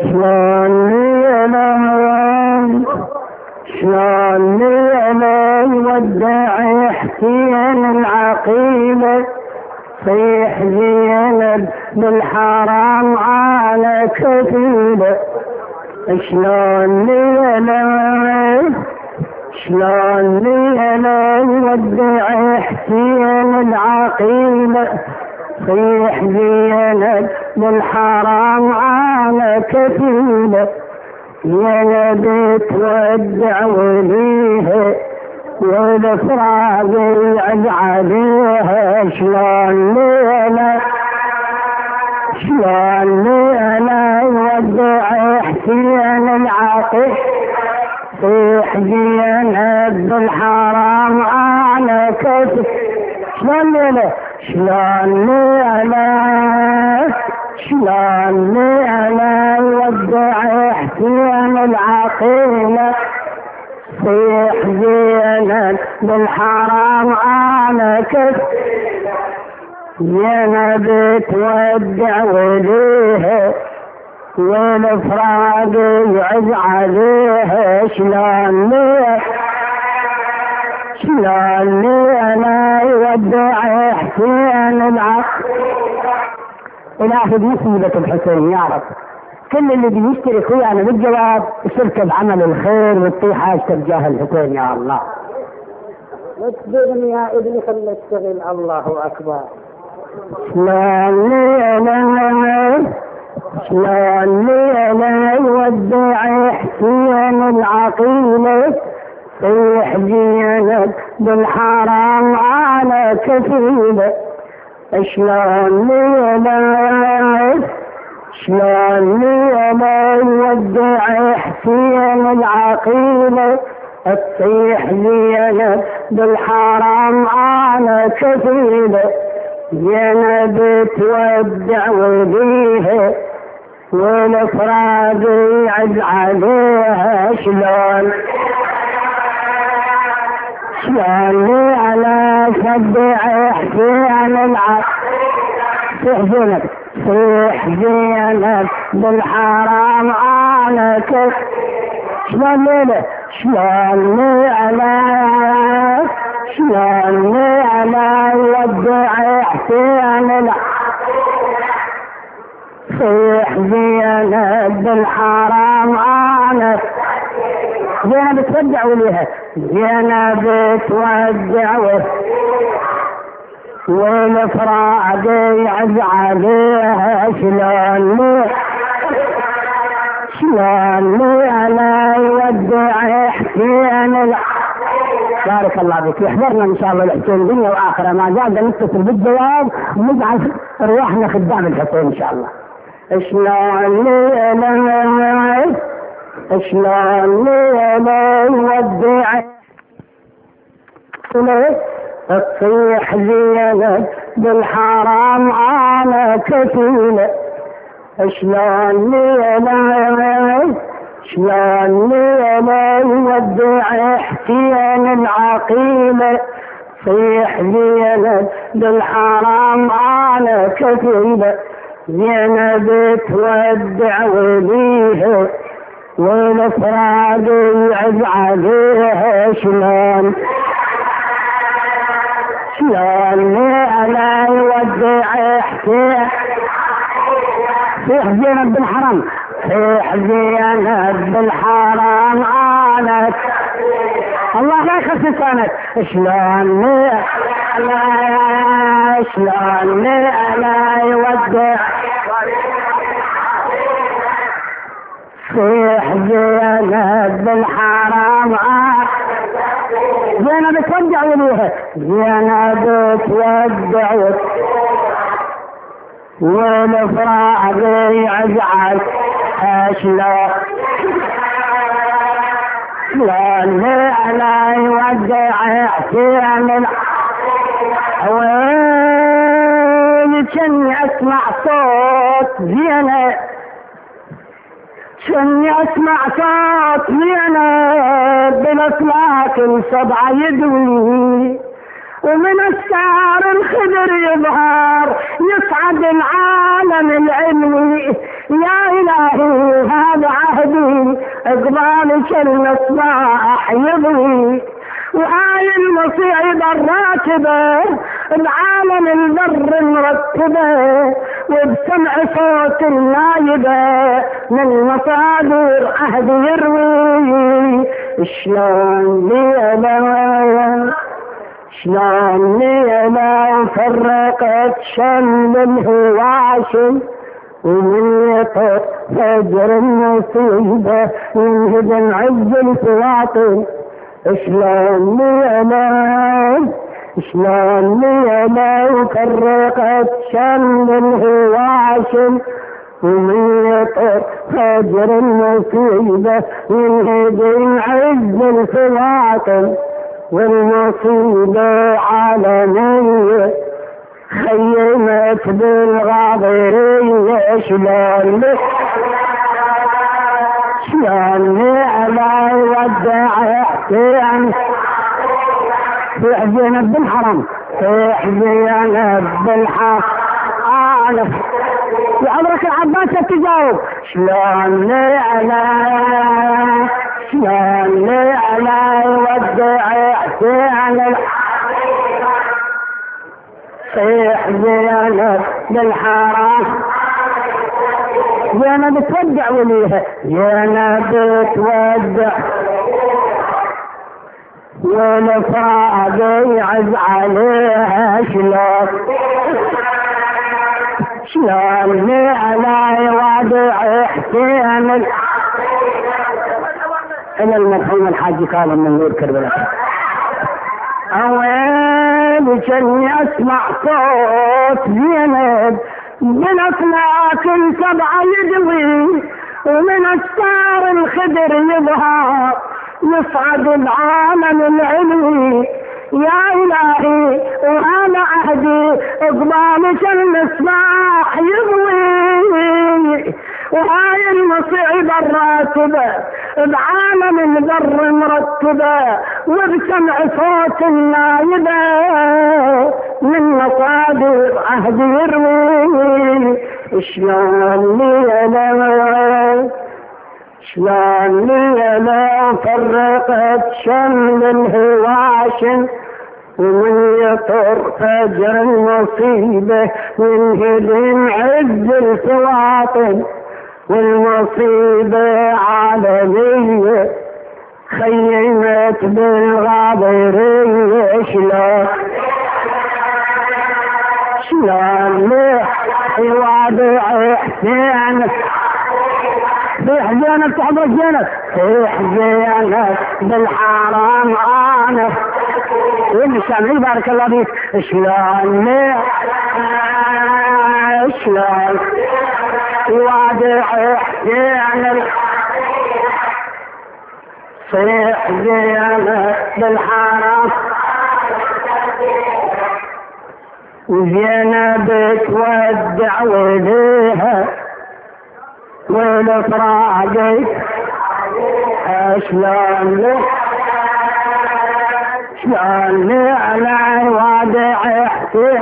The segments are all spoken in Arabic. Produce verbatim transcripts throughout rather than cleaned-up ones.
شلون ليلة شلون ليلة يودع يحكين العقيلة صيح زينب بالحرام على كفيلة شلون ليلة شلون ليلة يودع يحكين العقيلة صيح زينب بالحرام على كفيلة يا نبي تودع وليها والفراق يعد عليها شلون ليلة شلون ليلة يودع يحكين العقيلة صيح زينب بالحرام على كفيلة شلون ليلة شلون ليلة شلون ليلة يودع يحكين العقيلة صيح زينب بالحرام على كف زينب تودع وليها والفراق يعز عليها شلون ليلة شلون ليلة يودع يحكين العقيلة. إلهي بمصيبة الحسين يا رب كل اللي بيشترك ويانا بالجواب يشترك بعمل الخير ويطيح حاجته بجاه الحسين يا الله. اصبرني يا ابني خلي اشتغل. الله اكبر. شلون ليلة شلون ليلة يودع يحكين العقيلة صيح زينب بالحرام على كفيلة شلون ليلة شلون ليلة يودع يحكين العقيلة تصيح زينب بالحرام على كفيلة زينب تودع وليها والفراق يعز عليها شلون شلون ليلة يودع يحكين العقيلة صيح زينب صيح زينب بالحرام على كف شلون ليلة شلون ليلة شلون ليلة يودع يحكين العقيلة صيح زينب بالحرام على زينب تودع وليها زينب تودع والفراق يعز عليها شلون ليلة شلون ليلة يودع يحكين العقيلة. بارك الله بك يحضرنا ان شاء الله الحسين دنيا واخره ما زاد نتصل بالجواب ونجعل ارواحنا خدام الحسين ان شاء الله. شلون ليلة شلون ليلة يودع تصيح زينب بالحرام على كفيلة شلون ليلة شلون ليلة يودع يحكين العقيلة صيح زينب بالحرام على كفيلة زينب تودع وليها والفراق يعز عليها شلون شلون ليلة يودع يحكين صيح زينب بالحرام صيح زينب بالحرام على الله لا يخص لسانك شلون ليلة شلون ليلة يودع صيح زينب بالحرام زينب تودع وليها زينب تودع والفراق يعزعل شلون شلون ليلة يودع يحكين وين كني اسمع صوت زينب كني اسمع صوت زينب بالافلاك السبعة يدوي ومن الشعر الخضر يظهر يصعد العالم العلوي يا إلهي اقبالك المصباح يضوي، وهاي المصيبة الراكبة بعالم البر مرتبة، وبسمع صوت النايبة من مصادر عهد يروي. شلون ليلة شلون ليلة فرقت شمل الهواشم، ومن يطر فجر المصيبة ينهدم عز الفواطم. شلون ليلة شلون ليلة فرقت شمل الهواشم، ومن يطر فجر المصيبة ينهدم عز الفواطم. والمصيبة عالمية خيمت بالغاضرية. شلون شلون على يودع احتيان في زينب بالحرم، في زينب بالحرم. وعمرك العباس تجاوب شلون على شلون على يودع احتيان صيح زينب بالحرام. زينب تودع وليها، زينب تودع والفراق يعز عليها. شلون شلون على يودع احتيان إلى المرحوم الحاج كاظم من نور كربلاء. أويل كني أسمع صوت زينب من أفلاك سبعة يدوي، ومن أستار الخدر يظهر يصعد العالم العلوي. يا إلهي وأنا عهدي اقبالك المصباح يضوي، وهاي المصيبة الراتبة بعالم البر مرتبة، وبسمع صوت النايبة من مصادر عهد يروي. شلون ليلة شلون ليلة فرقت شمل الهواشم، ومن يطر فجر المصيبة ينهدم عز الفواطم. والمصيبة عالمية خيمت بالغاضرية. شلون شلون يوادع حسين صيح زينب تحضر زينب، صيح زينب بالحرام انا والسامعين بارك الله فيك. شلون شلون يوادع حسين صيح زينب بالحرام. وزينب تودع وليها والفراق شلون شلون على وادع احتي.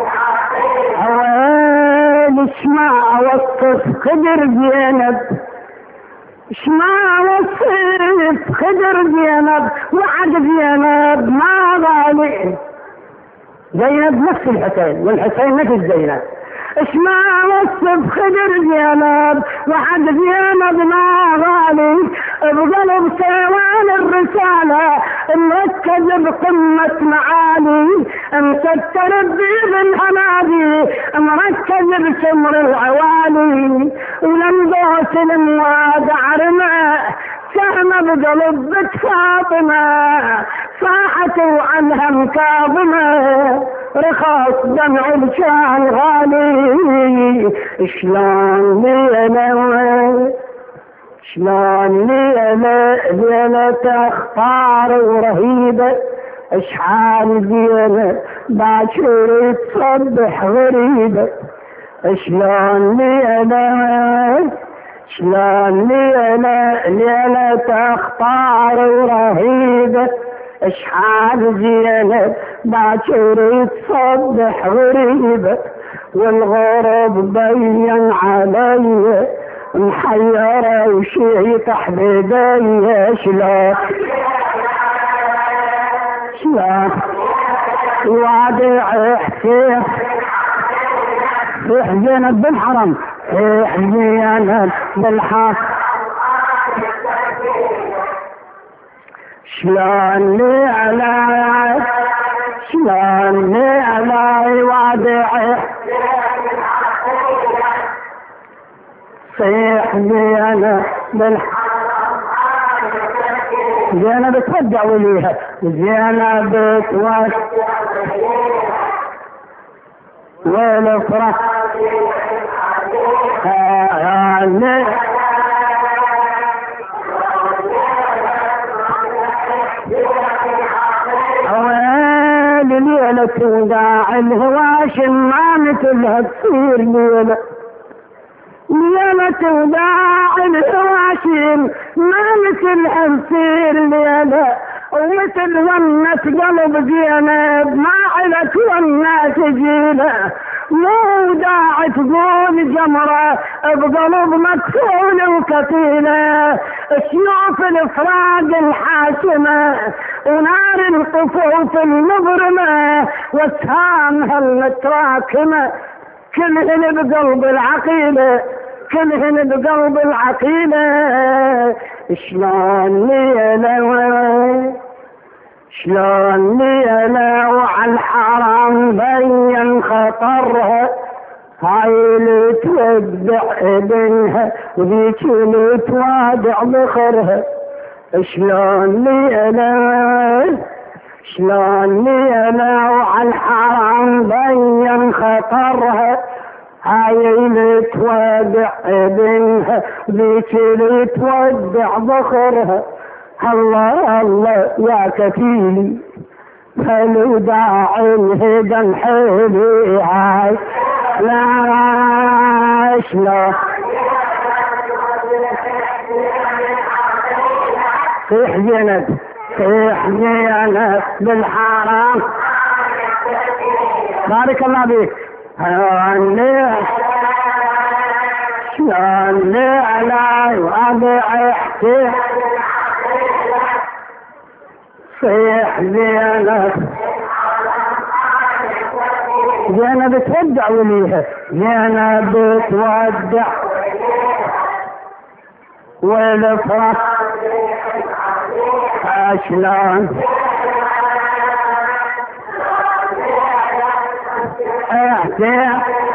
ويل اسمع وصف خدر زينب، اسمع وصف خدر زينب، وعد زينب ما غالي. زينب نفس الحسين والحسين نفس زينب. اسمع وصف خدر زينب، وحد زينب ما غالي. بقلب سيوان الرسالة مركز بقمة معالي، مستر بيض الهنادي مركز بسمر العوالي. ولم دوس المواد عرمه سهم بقلب بنت فاطمة، صاحت عنها مكاظمة رخص دمع الشان غالي. شلون ليلة شلون ليلة ليلة تختار ورهيبة، اشحال زينة باكر تصبح غريبة. شلون ليلة شلون ليلة ليلة تختار ورهيبة، اشحال زينب باكر تصبح غريبة. والغرب بين علي محيرة وشي تحت بيدي شلون شلون وادع حسين صيح زينب بالحرم صيح زينب بالحرم شلون لي على شلون لي على وادع صيح زينب بالحرم زينب تودع وليها زينب تودع والفرح هاني ويل ليلة وداع الهواشم ما مثلها تصير ليلة ليلة وداع الهواشم ما مثلها تصير ليلة ومثل ونة قلب زينب ما علت ونة تجيله مو داعي تقول جمرة بقلب مكسول وكتيلة شيوف الافراق الحاسمة ونار الطفوف المبرمة واسهامها المتراكمة كلهن بقلب العقيلة كلهن بقلب العقيلة شلون ليلة شلون ليلة وعلى الحرام بين خطرها هاي اللي تودع ابنها وذيك اللي توادع بخرها شلون ليلة شلون ليلة وعلى الحرام بين خطرها هاي اللي تودع ابنها وذيك اللي تودع بخرها الله الله يا كفيلي فلو داعي الهدى الحيلي هاي لا شلون صيح زينب صيح زينب بالحرام بارك الله بيك هاني شلون لي علي وابيع احكي صيح زينب زينب تودع وليها زينب تودع والفرح شلون احكي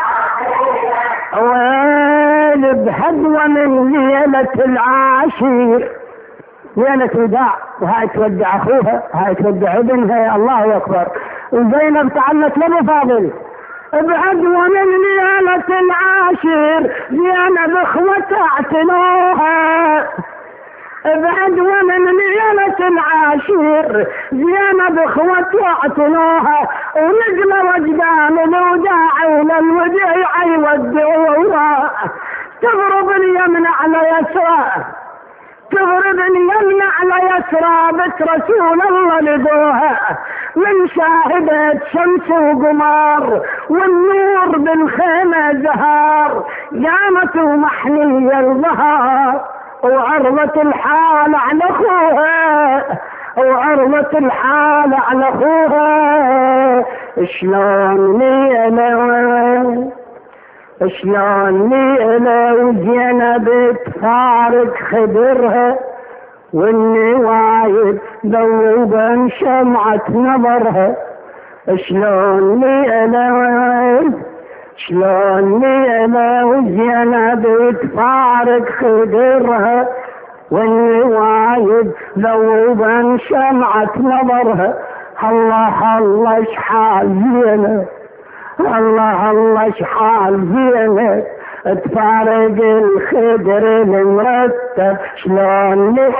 ويل بهدوة من ليلة العاشر ليلة وداع وهاي تودع اخوها هاي تودع ابنها الله اكبر وزينب تعلت لابو فاضل بعدوة من ليلة العاشر زينب اخوتها اعتنوها بعدوة من ليلة العاشر زينب اخوتها اعتنوها ونجم وجدان الوداع وللوديع يودعوها تضرب اليمن على يسرى تضرب اليمن على يسرى بك رسول الله لدوها من شاهدة شمس وقمر والنور بالخيمة زهار قامت ومحنية الظهر وعرضت الحال على اخوها وعرضت الحال على اخوها شلون ليلة شلون ليلة وزينب تفارق خدرها والنوايب ذوبا شمعة نظرها شلون ليلة شلون ليلة وزينب تفارق خدرها والنوايب ذوبا شمعة نظرها الله الله شحال زينب الله الله شحال زينب تفارق الخدر المرتب شلون لي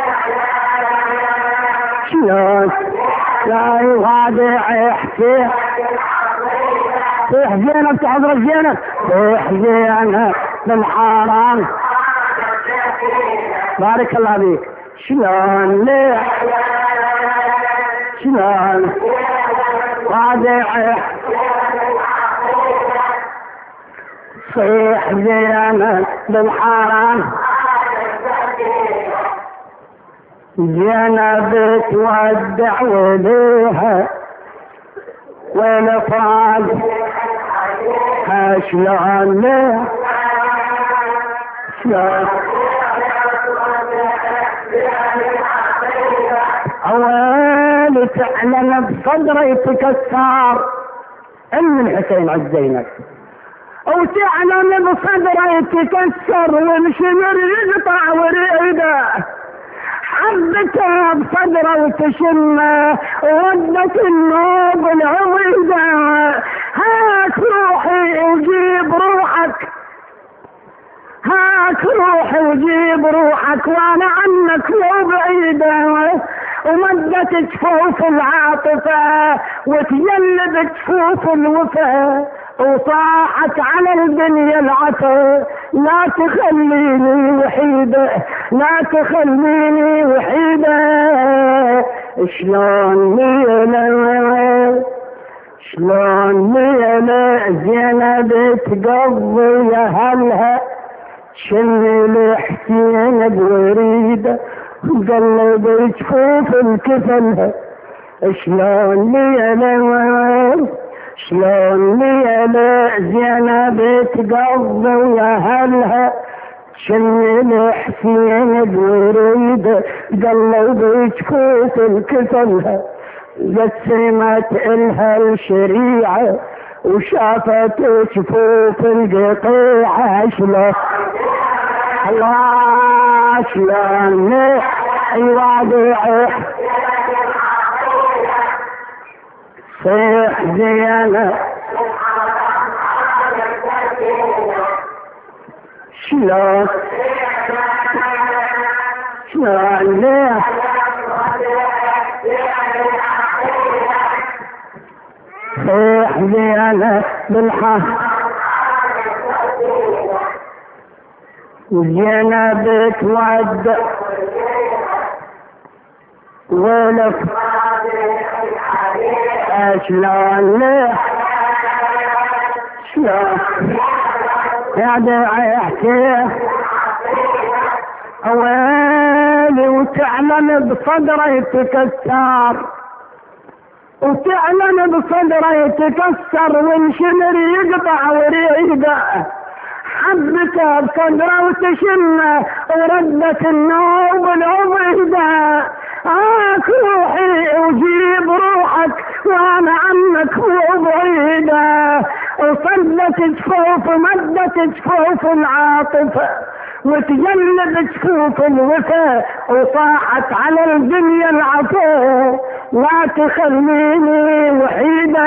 شلون لا يوادع احكي صيح زينب تحضر زينب صيح زينب بالحرام بارك الله بيك شلون لي شلون وادع صيح زينب بالحرام زينب تودع وليها والافراد شلون ليه شلون أول تعلم بصدري تكسر ام الحسين عز زينب او تعلم بصدري تكسر والشمر يقطع وريده حبتها بصدره وتشمه وردت النوب العويده هاك روحي وجيب روحك هاك روحي وجيب روحك وانا عنك لو بعيده ومدت جفوف العاطفه وتجلب جفوف الوفا وصاحت على الدنيا العطا لا تخليني وحيدة لا تخليني وحيدة شلون ليلة شلون ليلة زينب تقضي يا هلها شلي الحسين بوريده قلب جفوف الكفلها شلون ليلة شلون ليلة زينب تقضي ويا هلها شلي الحسين بوريده قلب جفوف الكفلها قسمت الها الشريعة وشافت جفوف القطيعة شلون الله شلون يوادع صيح زينب شلون شلون ليه صيح زينب بالحق زينب تودع ولف شلون ليه شلون يا داعي احكيه اويلي وتعلم بصدري تكسر وتعلم بصدري تكسر والشمر يقطع وريده حبته بصدره وتشمه وردت النوب العبيده آك روحي وجيب روحك وانا عنك مو بعيده وصدت جفوف ومدت جفوف العاطفه وتجلب جفوف الوفا وصاحت على الدنيا العطا لا تخليني وحيده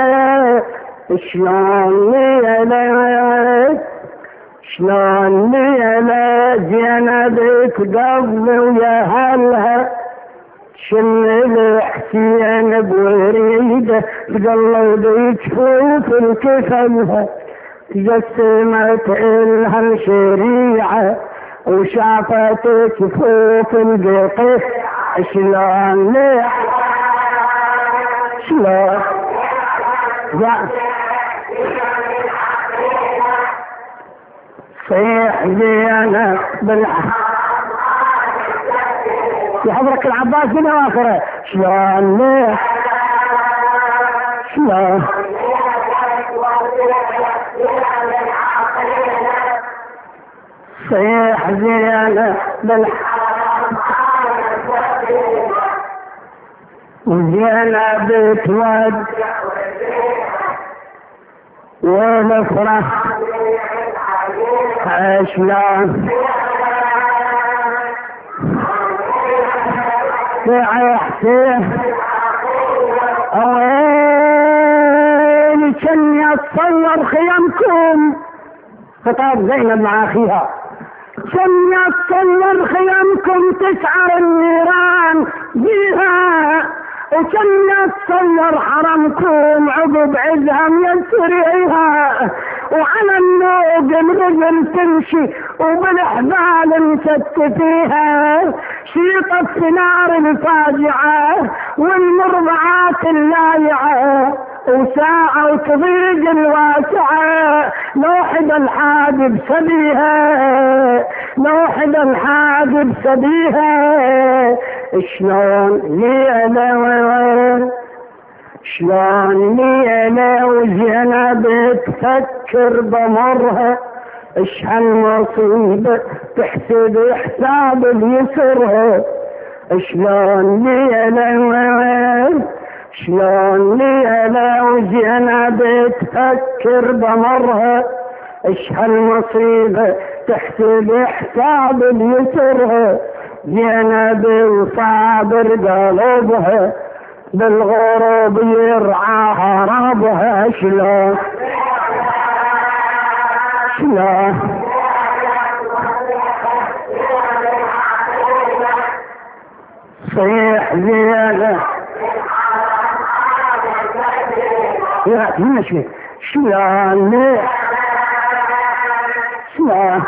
شلون ليلة شلون ليلة زينب تقضي ويا هلها شل الحسين بوريده تقلب جفوف الكفلها تجسمت الها الشريعة وشافت جفوف القطيع شلون ليه شلون صيح زينب بالحق في حضرك العباس بن اخره شلون ليه شلون صيح زينب بالحق وزينب تود ونفرح شلون حسين وين كان يتصور خيامكم خطاب زينب مع اخيها كان يتصور خيامكم تسعر النيران بيها وكان يتصور حرمكم عقب عزهم يسريها وعلى النوق الرجل تمشي وبالحبال مستفيها شيطة في نار الفاجعة والمرضعات اللايعة وساعة وتضيق الواسعة لوحد الحاجب سبيها لوحد الحاجب سبيها شلون ليلة شلون ليلة وزينب تفكر بمرها اش هالمصيبة تحسب حساب اليسرها شلون ليلة شلون ليلة وزينب تفكر بمرها اش هالمصيبة تحسب حساب اليسرها زينب وصابر قلبها بالغروب يرعاها ربها شلون شلون صيح زينب يا ماشي شلون شلون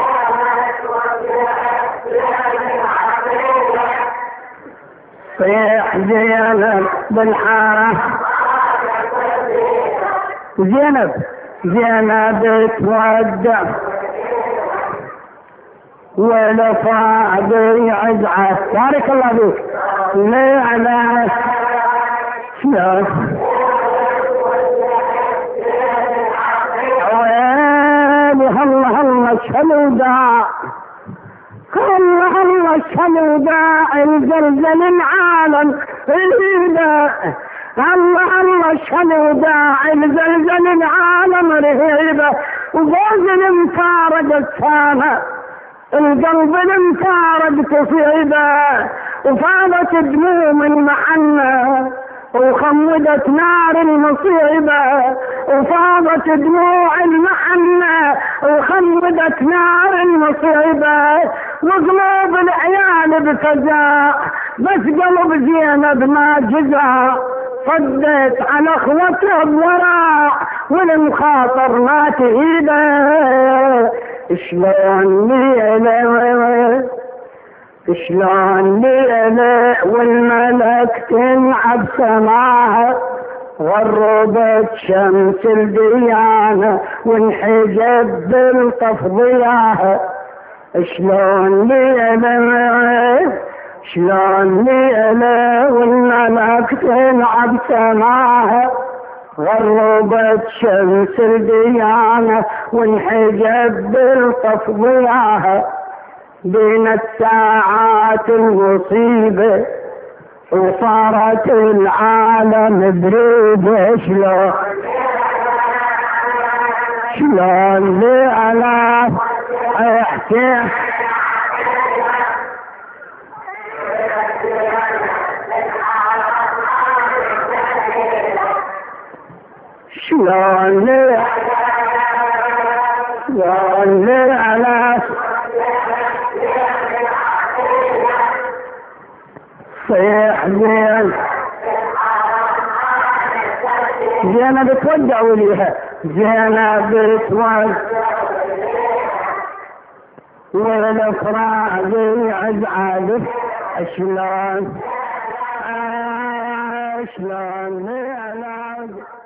صيح زينب بالحارة زينب زينب تودع ولا فاعد يعزعه بارك الله فيك ليه على شلون هلا هلا شلوداء هلا هلا شلوداء الزلزل العالم رهيبة هلا هلا شلوداء الزلزل العالم رهيبة وفوز المفارق السامة القلب المفارق تصيبه وفاضت دموع من محنة وخمدت نار المصيبة وفاضت دموع المحنة وخمدت نار المصيبة وقلوب العيال بفزاع بس قلب زينب ما جزع صدت على اخوته بوراع والمخاطر ما تهيبه شلون ليلة شلون ليلة والملك تنعب سماها غربت شمس الديانة وانحجب بالطف ضياها شلون ليلة شلون ليلة والملك تنعب سماها غربت شمس الديانة وانحجب بالطف ضياها بين الساعات المصيبة وصارت العالم بريدة شلون شلون لألاف احكي شلون شلون لألاف صيح زين زينب تودعوا ليها زينب تودع والافراح يعز عادف شلون شلون